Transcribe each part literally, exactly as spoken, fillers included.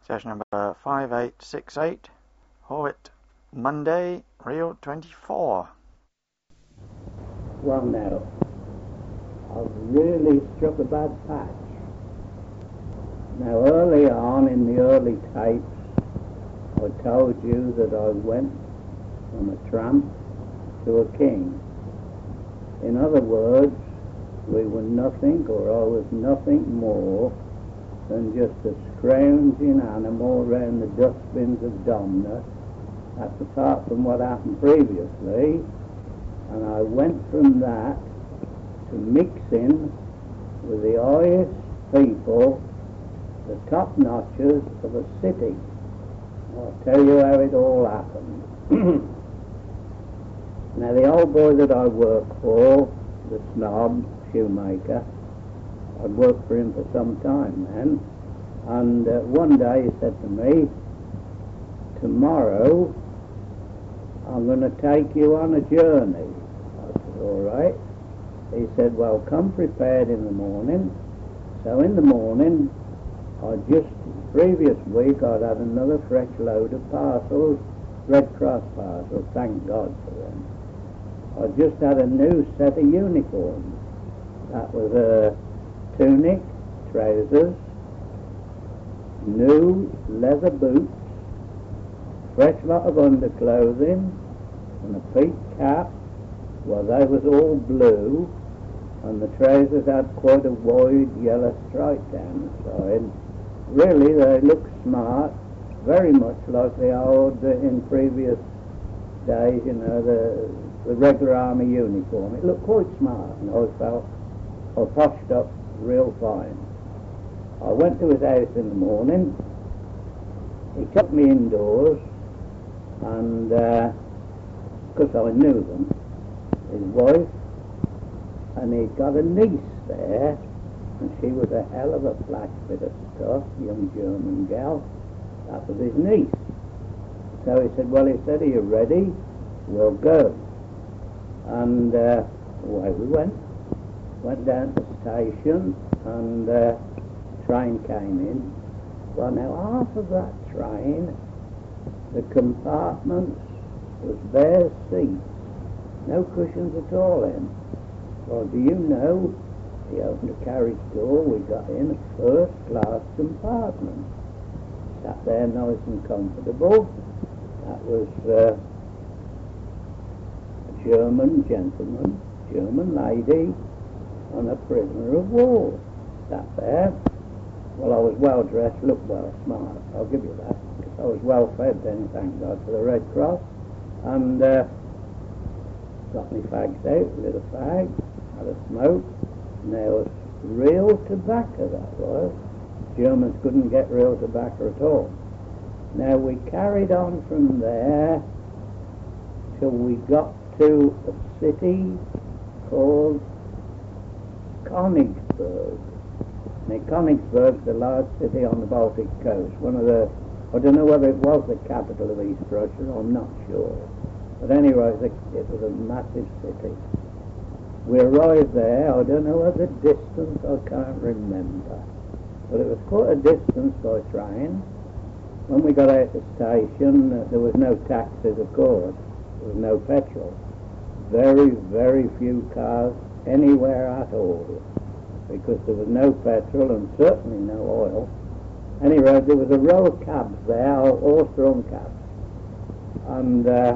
Session number five eight six eight, Horwit, Monday, Reel twenty-four. Well now, I've really struck a bad patch. Now early on in the early tapes, I told you that I went on a tramp to a king. In other words, we were nothing, or I was nothing more than just a scrounging animal round the dustbins of Domna. That's apart from what happened previously. And I went from that to mixing with the highest people, the top notches of a city. I'll tell you how it all happened. Now the old boy that I worked for, the snob shoemaker, I'd worked for him for some time then, and uh, one day he said to me, tomorrow I'm going to take you on a journey. I said, all right. He said, well, come prepared in the morning. So in the morning, I just, previous week, I'd had another fresh load of parcels, Red Cross parcels, thank God for them. I just had a new set of uniforms. That was a tunic, trousers, new leather boots, fresh lot of underclothing, and a peaked cap. Well, they was all blue, and the trousers had quite a wide yellow stripe down the side. Really, they looked smart, very much like the old, uh, in previous days, you know, the, the regular army uniform. It looked quite smart, and I felt I poshed up real fine. I went to his house in the morning. He took me indoors, and because uh, I knew them, his wife, and he'd got a niece there, and she was a hell of a flash bit of stuff, young German gal. That was his niece. So he said, well, he said, are you ready? We'll go. And uh, away we went. Went down to the station, and uh, train came in. Well, now half of that train, the compartments was bare seats, no cushions at all in. Well, do you know, he opened a carriage door, we got in a first class compartment. Sat there nice and comfortable. That was uh, a German gentleman, German lady, and a prisoner of war. Sat there. Well, I was well dressed, looked well smart, I'll give you that. I was well fed then, thank God for the Red Cross. And uh, got me fags out, lit a fag, had a smoke, and there was real tobacco, that was. Germans couldn't get real tobacco at all. Now we carried on from there till we got to a city called Königsberg. Now Königsberg's the large city on the Baltic coast, one of the, I don't know whether it was the capital of East Russia, I'm not sure. But anyway, it was a massive city. We arrived there, I don't know what the distance, I can't remember. But it was quite a distance by train. When we got out the station, uh, there was no taxis, of course. There was no petrol. Very, very few cars anywhere at all, because there was no petrol and certainly no oil. Anyway, there was a row of cabs there, horse-drawn cabs. And uh,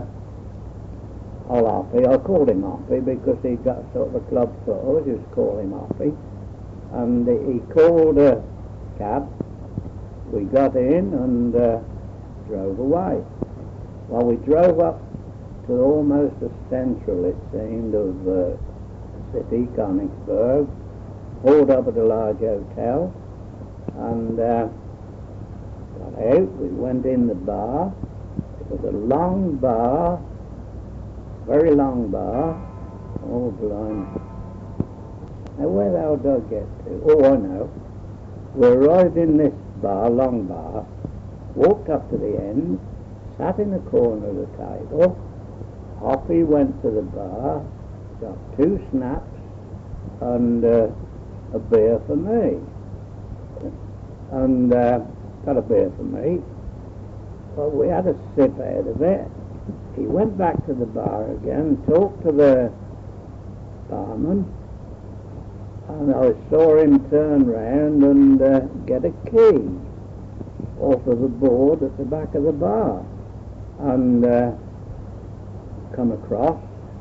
old Hoppy, I called him Hoppy because he'd got sort of a club foot, I just call him Hoppy. And he called a cab. We got in and uh, drove away. Well, we drove up to almost the central, it seemed, of the city, Königsberg, pulled up at a large hotel, and uh, got out. We went in the bar. It was a long bar, very long bar. Oh, blimey. Now, where the hell did I get to? Oh, I know. We arrived in this bar, long bar, walked up to the end, sat in the corner of the table. Hoppy went to the bar, got two snaps and uh, a beer for me. And uh, got a beer for me. Well, we had a sip out of it. He went back to the bar again, talked to the barman, and I saw him turn round and uh, get a key off of the board at the back of the bar and uh, come across.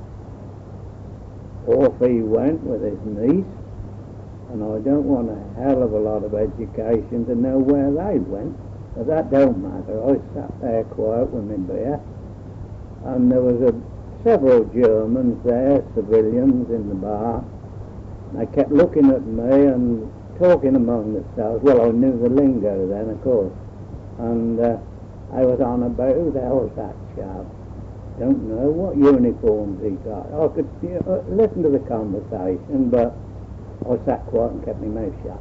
Off he went with his niece, and I don't want a hell of a lot of education to know where they went, but that don't matter. I sat there quiet with my beer, and there was a, several Germans there, civilians, in the bar. They kept looking at me and talking among themselves. Well, I knew the lingo then, of course, and uh, I was on about, who the hell's that chap? Don't know what uniforms he got. I could you know, listen to the conversation, but I sat quiet and kept my mouth shut.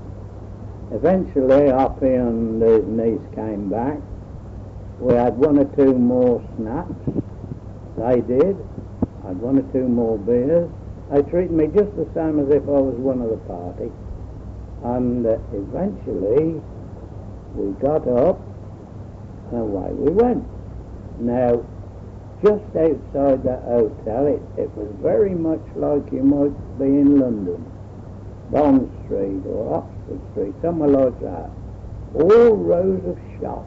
Eventually, Hoppy and his niece came back. We had one or two more snaps. They did. I had one or two more beers. They treated me just the same as if I was one of the party. And uh, eventually, we got up and away we went. Now, just outside that hotel, it, it was very much like you might be in London, Bond Street or Oxford Street, somewhere like that. All rows of shops.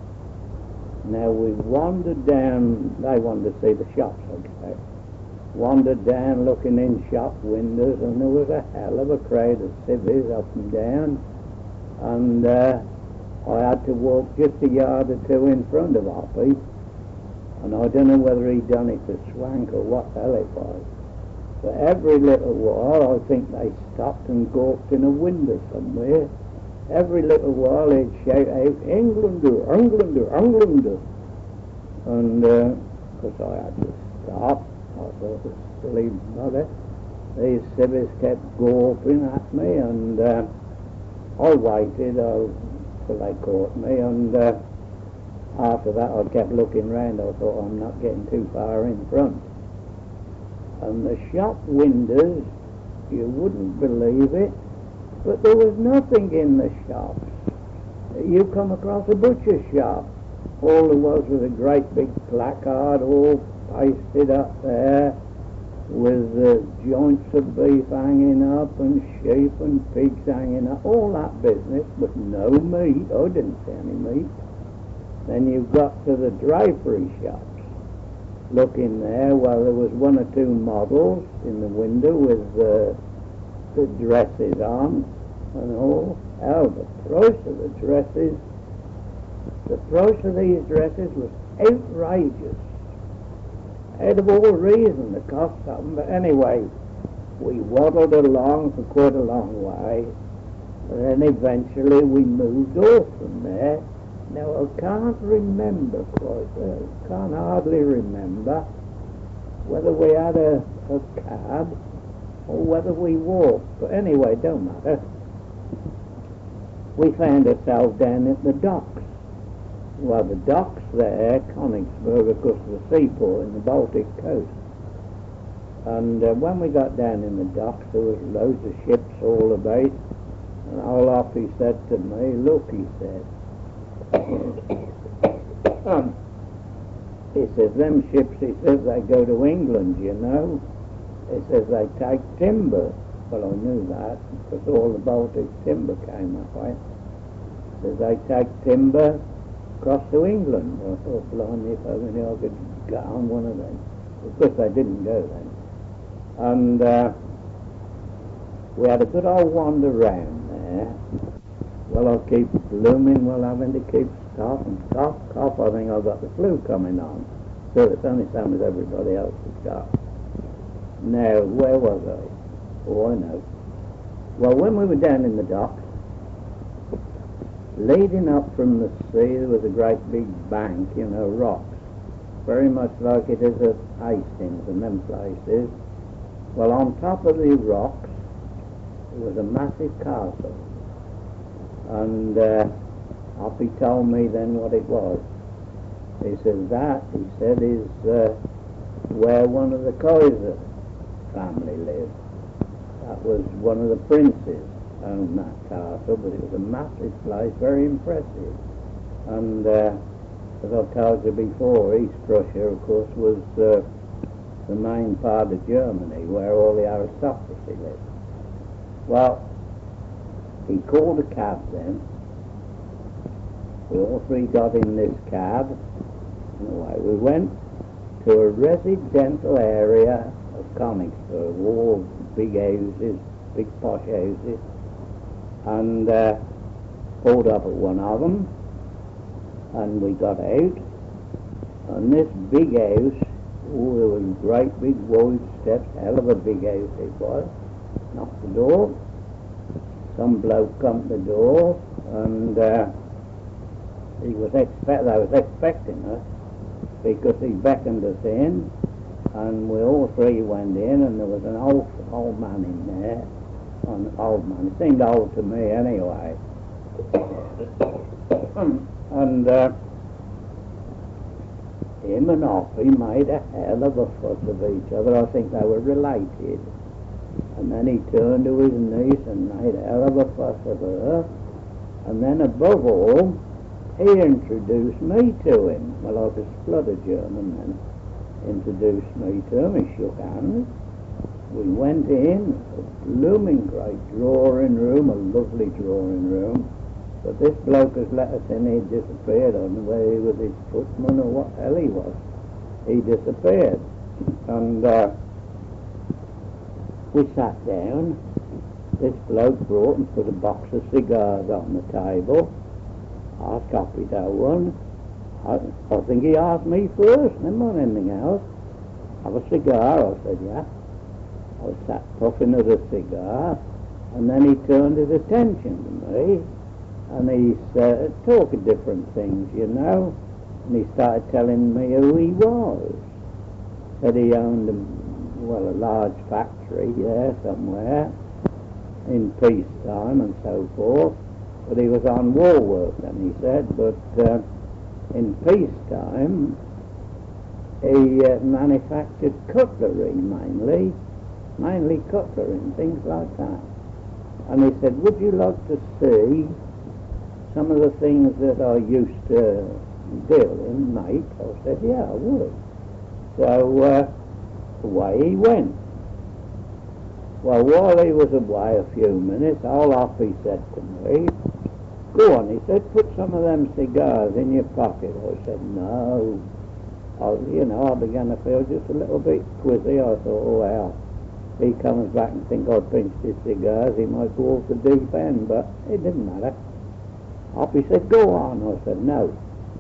Now we wandered down, they wanted to see the shops, I expect. Wandered down looking in shop windows, and there was a hell of a crowd of civvies up and down, and uh, I had to walk just a yard or two in front of Hoppy. And I don't know whether he'd done it to swank or what the hell it was. But every little while, I think they stopped and gawked in a window somewhere. Every little while they'd shout out, Englander, Englander, Englander. And, uh, of course I had to stop. I thought, this silly mother. These civvies kept gawping at me, and uh, I waited uh, till they caught me, and uh, after that I kept looking round. I thought, I'm not getting too far in front. And the shop windows, you wouldn't believe it, but there was nothing in the shops. You come across a butcher's shop. All there was was a great big placard all pasted up there with the joints of beef hanging up and sheep and pigs hanging up, all that business, but no meat. I didn't see any meat. Then you got to the drapery shops. Look in there, well, there was one or two models in the window with uh, the dresses on and all. Oh, the price of the dresses, the price of these dresses was outrageous. Out of all reason, the cost of them. But anyway, we waddled along for quite a long way, and then eventually we moved off from there. Now, I can't remember quite well, can't hardly remember whether we had a, a cab or whether we walked. But anyway, don't matter. We found ourselves down at the docks. Well, the docks there, Königsberg, of course, the seaport in the Baltic coast. And uh, when we got down in the docks, there was loads of ships all about. And Olaf, he said to me, look, he said, um, he says, them ships, he says, they go to England, you know. He says, they take timber. Well, I knew that, because all the Baltic timber came that way. He says, they take timber across to England. I thought, blimey, if only I could get on one of them. Of course, they didn't go then. And uh, we had a good old wander round there. Well, I keep blooming, well, having to keep cough and cough, cough. I think I've got the flu coming on. So it's only the same as everybody else has got. Now, where was I? Oh, I know. Well, when we were down in the docks, leading up from the sea, there was a great big bank, you know, rocks. Very much like it is at Hastings and them places. Well, on top of the rocks, there was a massive castle. And uh, Hoppy told me then what it was. He said, that, he said, is uh, where one of the Kaiser family lived. That was one of the princes. owned that castle, but it was a massive place, very impressive. And uh, as I've told you before, East Prussia, of course, was uh, the main part of Germany where all the aristocracy lived. Well, he called a cab then. We all three got in this cab, and away we went to a residential area of Königsberg, all big houses, big posh houses, and uh, pulled up at one of them, and we got out, and this big house, oh, there was great big wide steps, hell of a big house it was. Knocked the door, some bloke come to the door, and uh, he was expect I was expecting us, because he beckoned us in, and we all three went in, and there was an old old man in there, an old man, he seemed old to me anyway, and uh, him and Offie made a hell of a fuss of each other. I think they were related. And then he turned to his niece and made a hell of a fuss of her. And then above all, he introduced me to him. Well, I was a splutter German then. Introduced me to him, he shook hands. We went in, a blooming great drawing room, a lovely drawing room. But this bloke has let us in, he'd disappeared. I don't know whether he was his footman or what hell he was. He disappeared. And uh, we sat down. This bloke brought and put a box of cigars on the table. I copied that one. I, I think he asked me first, never mind anything else. Have a cigar? I said, yeah. I was sat puffing at a cigar, and then he turned his attention to me, and he said, talk of different things, you know, and he started telling me who he was. Said he owned, a, well, a large factory there somewhere, in peacetime and so forth, but he was on war work then, he said, but uh, in peacetime he uh, manufactured cutlery mainly, mainly cutlery and things like that. And he said, would you like to see some of the things that I used to deal in, mate? I said, yeah, I would. So uh, away he went. Well, while he was away a few minutes, all off he said to me, go on, he said, put some of them cigars in your pocket. I said, no. I, you know, I began to feel just a little bit quizzy. I thought, oh, well, if he comes back and thinks I pinched his cigars, he might go off the deep end, but it didn't matter. Hoppy said, go on. I said, no.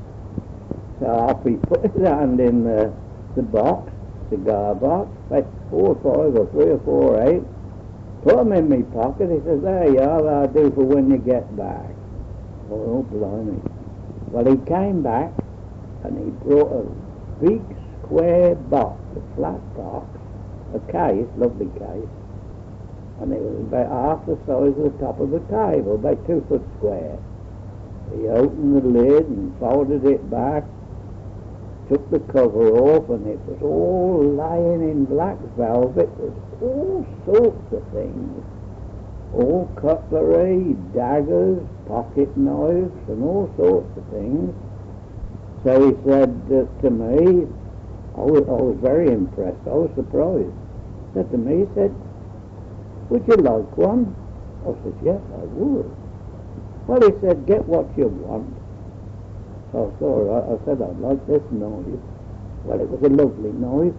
So Hoppy put his hand in the, the box, cigar box, fetched four or five or three or four eight, put them in my pocket. He says, there you are, that'll do for when you get back. Oh, blimey. Well, he came back and he brought a big square box, a flat box, a case, lovely case, and it was about half the size of the top of the table, about two foot square. He opened the lid and folded it back, took the cover off, and it was all lying in black velvet with all sorts of things. All cutlery, daggers, pocket knives, and all sorts of things. So he said uh, to me, I was, I was very impressed, I was surprised. He said to me, he said, would you like one? I said, yes, I would. Well, he said, get what you want. So I said, all right. I said, I'd like this knife. Well, it was a lovely knife.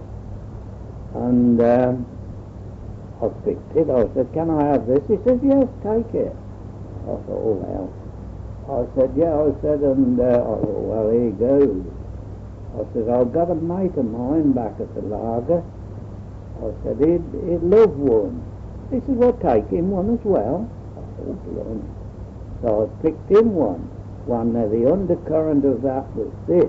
And um, I picked it. I said, can I have this? He said, yes, take it. I thought, oh, well. I said, yeah, I said, and uh, I thought, well, here you go. I said, I've got a mate of mine back at the lager. I said, he'd, he'd love one. He said, well, take him one as well. I thought, oh, blimey. So I picked him one. Well, now the undercurrent of that was this.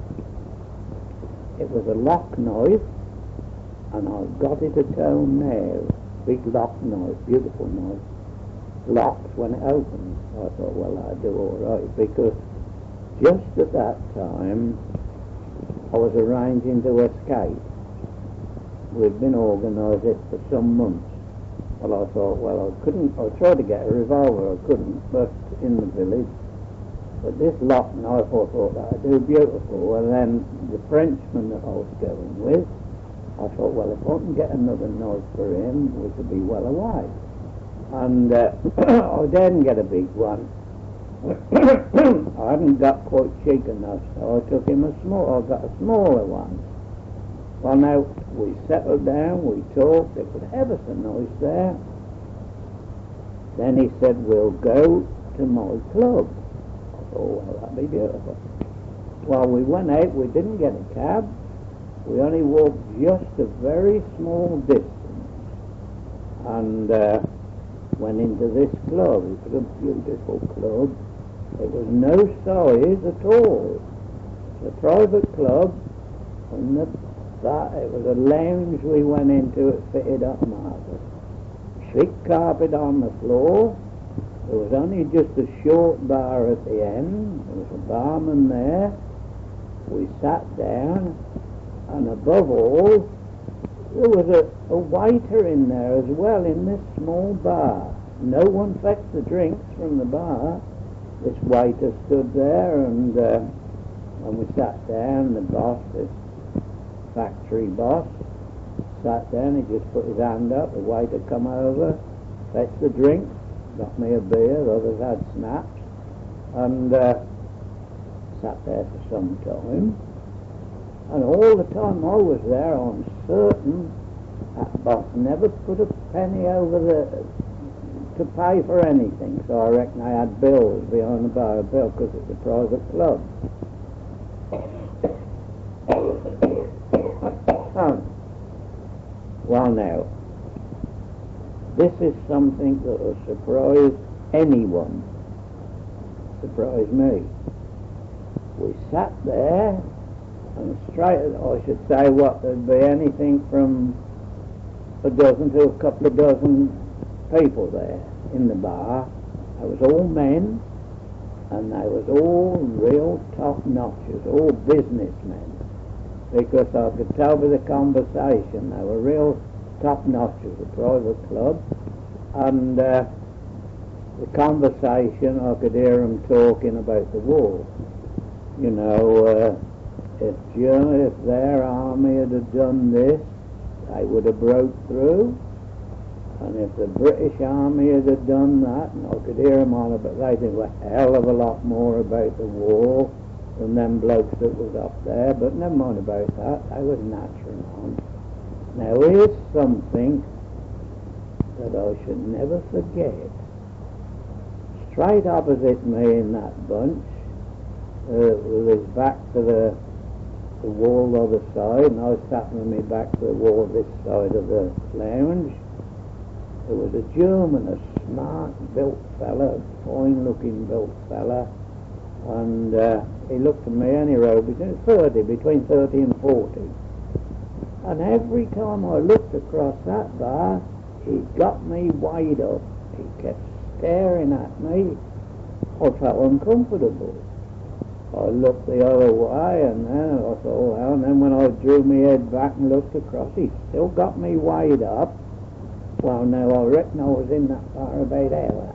It was a lock knife, and I've got it at home now. Big lock knife, beautiful knife. Locks when it opens. I thought, well, I'd do all right, because just at that time, I was arranging to escape. We'd been organising it for some months. Well, I thought, well, I couldn't, I tried to get a revolver, I couldn't, but in the village. But this lock knife, I thought that'd do beautiful. And then the Frenchman that I was going with, I thought, well, if I can get another knife for him, we could be well away. And uh, I didn't get a big one. I hadn't got quite cheap enough, so I took him a small, I got a smaller one. Well, now, we settled down, we talked, it was ever so nice there. Then he said, we'll go to my club. I thought, well, that'd be beautiful. Well, we went out, we didn't get a cab, we only walked just a very small distance, and uh, went into this club. It was a beautiful club. It was no size at all. It was a private club, and the That, it was a lounge we went into, it fitted up marvellous. Thick carpet on the floor. There was only just a short bar at the end. There was a barman there. We sat down, and above all, there was a, a waiter in there as well in this small bar. No one fetched the drinks from the bar. This waiter stood there, and uh, when we sat down, the boss, this factory boss, sat down, he just put his hand up, the waiter come over, fetched the drinks, got me a beer, the others had snaps, and uh, sat there for some time. And all the time I was there, I'm certain that boss never put a penny over the to pay for anything, so I reckon I had bills behind the bar bill because it's a private club. Well, now, this is something that will surprise anyone. Surprise me. We sat there, and straight, I should say, what, there'd be anything from a dozen to a couple of dozen people there in the bar. They was all men, and they was all real top-notchers, all businessmen. Because I could tell by the conversation, they were real top-notchers, a private club, and uh, the conversation, I could hear them talking about the war. You know, uh, if Germany, if their army had have done this, they would have broke through, and if the British army had have done that, and I could hear them on about, they knew a hell of a lot more about the war than them blokes that was up there, but never mind about that, they was nattering on. Now here's something that I should never forget. Straight opposite me in that bunch, uh, with his back to the, the wall the other side, and I was sat with me back to the wall this side of the lounge, there was a German, a smart built fella, fine looking built fella, and uh, he looked at me and he rode between thirty, between thirty and forty. And every time I looked across that bar, he got me wide up. He kept staring at me. I felt uncomfortable. I looked the other way, and then I thought, well, and then when I drew my head back and looked across, he still got me wide up. Well, now I reckon I was in that bar about an hour.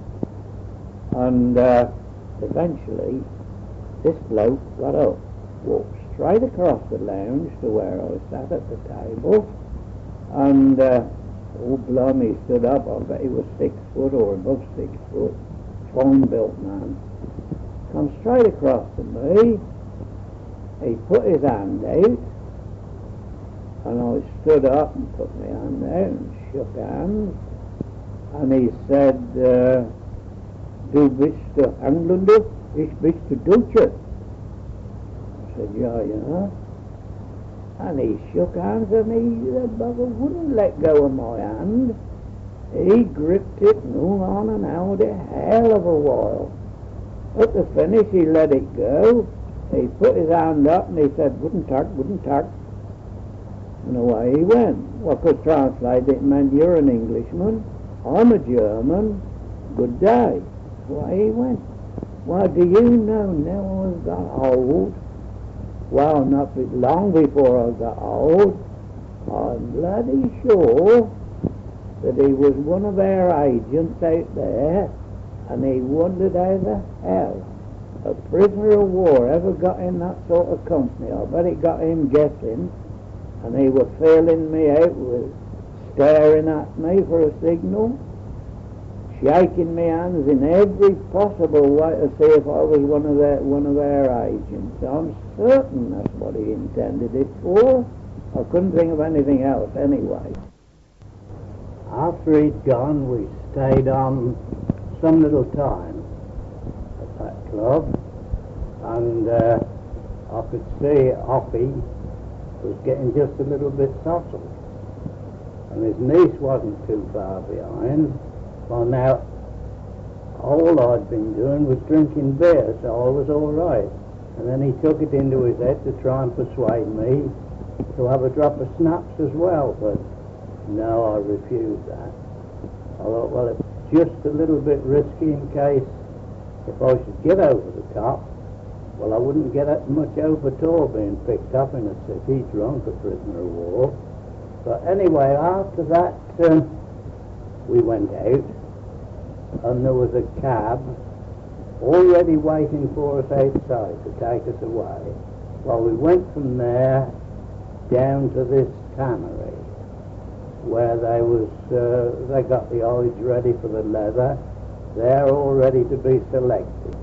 And uh, eventually, this bloke got up, walked straight across the lounge to where I sat at the table, and uh, oh blimey, he stood up. I bet he was six foot or above six foot, fine built man. Come straight across to me. He put his hand out, and I stood up and put my hand out and shook hands, and he said, uh, "Du bist der Engländer, ich bist der Deutsche." I said, "Yeah, yeah." And he shook hands, and he, the bugger wouldn't let go of my hand. He gripped it and hung on and held it a hell of a while. At the finish, he let it go. He put his hand up and he said, "Guten Tag, guten Tag." And away he went. Well, I could translate it, meant, "You're an Englishman, I'm a German, good day." Away he went. Well, do you know, now I got old, well, not be- long before I got old, I'm bloody sure that he was one of our agents out there, and he wondered how the hell a prisoner of war ever got in that sort of company. I bet it got him guessing, and he was feeling me out, with staring at me for a signal, shaking me hands in every possible way to see if I was one of their one of their agents. I'm certain that's what he intended it for. I couldn't think of anything else anyway. After he'd gone, we stayed on some little time at that club, and uh, I could see Offie was getting just a little bit sozzled, and his niece wasn't too far behind. Well, now, all I'd been doing was drinking beer, so I was all right. And then he took it into his head to try and persuade me to have a drop of schnapps as well, but no, I refused that. I thought, well, it's just a little bit risky in case if I should get over the top, well, I wouldn't get much over at all being picked up in a city, drunk, a prisoner of war. But anyway, after that, uh, we went out, and there was a cab already waiting for us outside to take us away. Well, we went from there down to this tannery, where they was uh, they got the hides ready for the leather. They're all ready to be selected.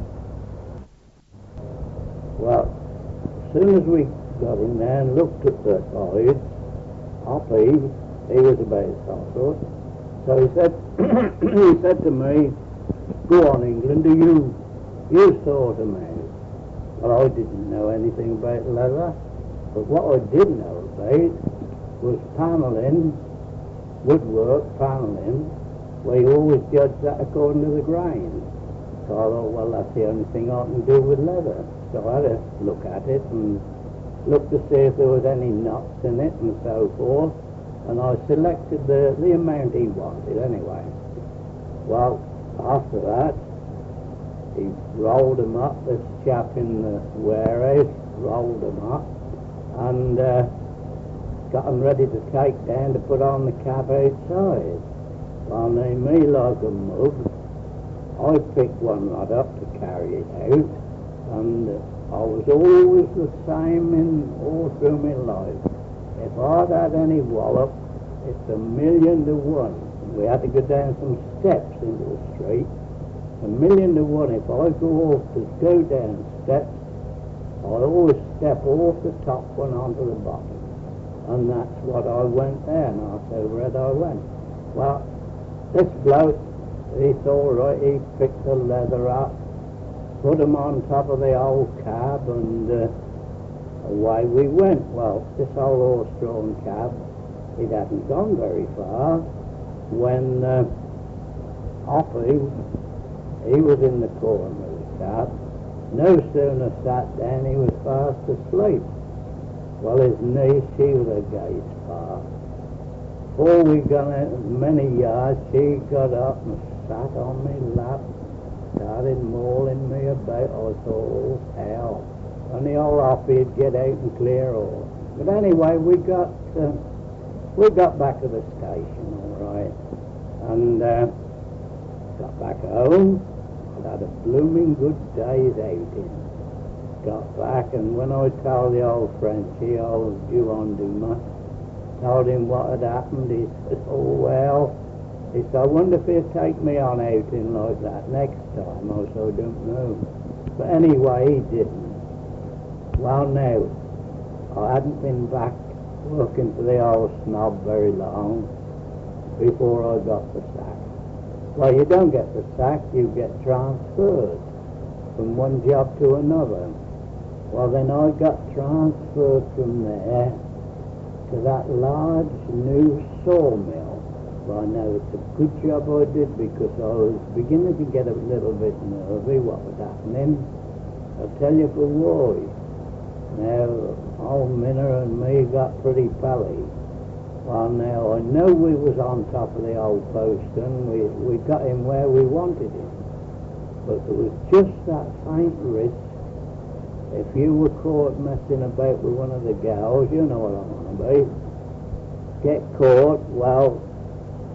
Well, as soon as we got in there and looked at the hides, Hoppy, he was about sort. So he said, he said to me, "Go on, England, do you, you sort 'em out." Well, I didn't know anything about leather, but what I did know about was panelling, woodwork panelling, where you always judge that according to the grain. So I thought, well, that's the only thing I can do with leather. So I had to look at it and look to see if there was any knots in it and so forth. And I selected the, the amount he wanted anyway. Well, after that, he rolled them up, this chap in the warehouse rolled them up, and uh, got them ready to take down to put on the cab outside. Well, now, me like a mug, I picked one rod up to carry it out, and uh, I was always the same in all through my life. If I'd had any wallop, it's a million to one. We had to go down some steps into the street. A million to one, if I go off to go down steps, I always step off the top one onto the bottom. And that's what I went there, and that's how red I went. Well, this bloke, he's all right, he picked the leather up, put them on top of the old cab, and uh, away we went. Well, this old horse-drawn cab, it hadn't gone very far when uh, Hoppy, he was in the corner of the cab. No sooner sat down, he was fast asleep. Well, his niece, she was a gay spark. Before we got out many yards, she got up and sat on my lap, started mauling me about. I thought, oh, hell. And the old Hoppy'd get out and clear off. But anyway, we got uh, we got back to the station, all right, and uh, got back home. I had a blooming good day's outing. Got back, and when I told the old Frenchie, old Juan Dumas, told him what had happened, he said, "Oh, well," he said, "I wonder if he'd take me on outing like that next time." I said, "I don't know." But anyway, he didn't. Well, now, I hadn't been back working for the old snob very long before I got the sack. Well, you don't get the sack, you get transferred from one job to another. Well, then I got transferred from there to that large new sawmill. Well, now, it's a good job I did, because I was beginning to get a little bit nervy what was happening. I'll tell you for why. Now, old Minner and me got pretty pally. Well, now, I know we was on top of the old postern. We, we got him where we wanted him. But there was just that faint risk. If you were caught messing about with one of the gals, you know what I want to be. Get caught, well,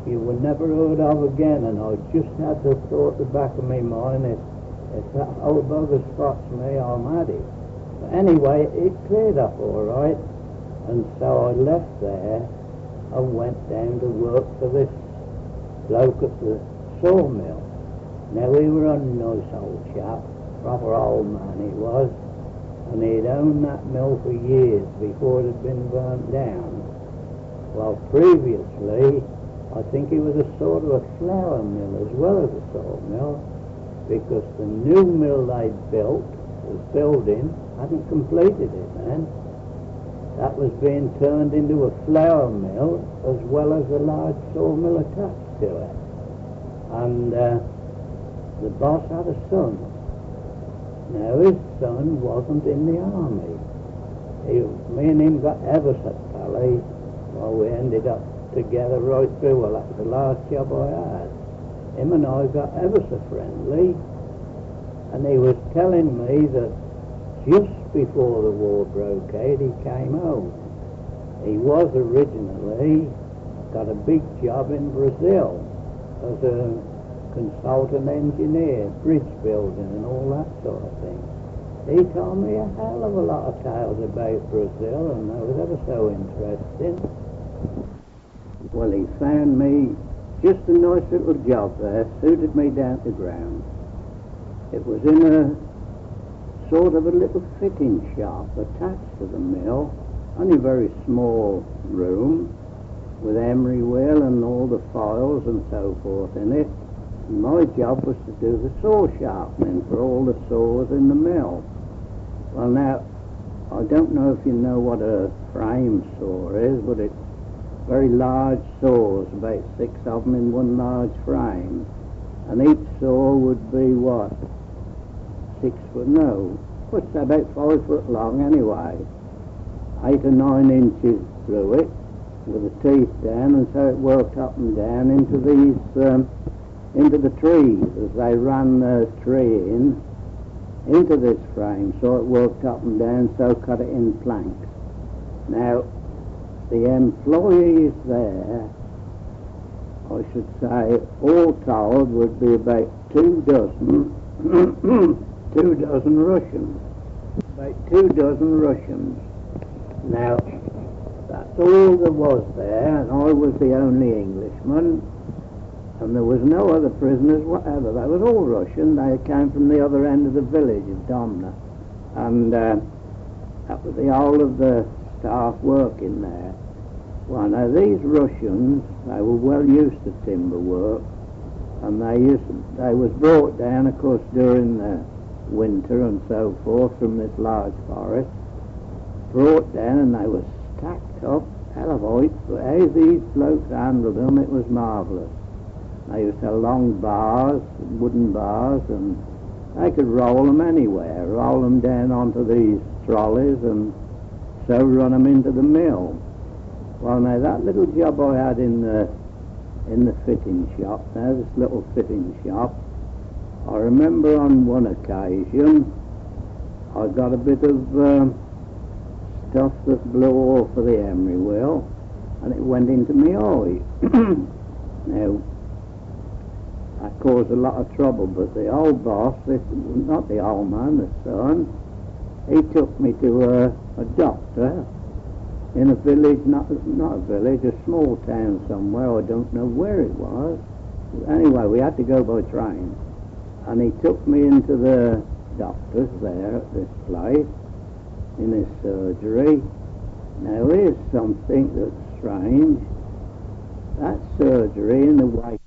you were never heard of again, and I just had the thought at the back of my mind, if, if that old bugger spots me, I'm at it. But anyway, it cleared up all right, and so I left there and went down to work for this bloke at the sawmill. Now, he was a nice old chap, proper old man he was, and he'd owned that mill for years before it had been burnt down. Well, previously, I think it was a sort of a flour mill as well as a sawmill, because the new mill they'd built, was building, hadn't completed it then. That was being turned into a flour mill as well as a large sawmill attached to it. And uh, the boss had a son. Now, his son wasn't in the army. He, me and him got ever so pally. Well, we ended up together right through. Well, that was the last job I had. Him and I got ever so friendly, and he was telling me that just before the war broke out, he came home. He was originally got a big job in Brazil as a consultant engineer, bridge building and all that sort of thing. He told me a hell of a lot of tales about Brazil, and that was ever so interesting. Well, he found me just a nice little job there, suited me down to ground. It was in a sort of a little fitting shop attached to the mill, only a very small room with emery wheel and all the files and so forth in it. And my job was to do the saw sharpening for all the saws in the mill. Well, now, I don't know if you know what a frame saw is, but it's very large saws, about six of them in one large frame, and each saw would be what, six foot, no, what's that, about five foot long anyway, eight or nine inches through it with the teeth down, and so it worked up and down into these um, into the trees as they ran the tree in into this frame, so it worked up and down, so cut it in planks. Now, the employees there, I should say, all told, would be about two dozen, two dozen Russians. About two dozen Russians. Now, that's all there was there, and I was the only Englishman, and there was no other prisoners whatever. They were all Russian. They came from the other end of the village of Domna, and uh, that was the whole of the staff working there. Well, now these Russians, they were well used to timber work, and they used to, they was brought down, of course, during the winter and so forth from this large forest, brought down, and they were stacked up, hell of heights, but how these blokes handled them, it was marvellous. They used to have long bars, wooden bars, and they could roll them anywhere, roll them down onto these trolleys, and so run them into the mill. Well, now that little job I had in the in the fitting shop, now this little fitting shop, I remember on one occasion I got a bit of um, stuff that blew off of the emery wheel, and it went into my eye. Now, that caused a lot of trouble, but the old boss, this, not the old man, the son, he took me to a, a doctor in a village, not, not a village, a small town somewhere, I don't know where it was. Anyway, we had to go by train. And he took me into the doctor's there at this place, in his surgery. Now here's something that's strange. That surgery, in the way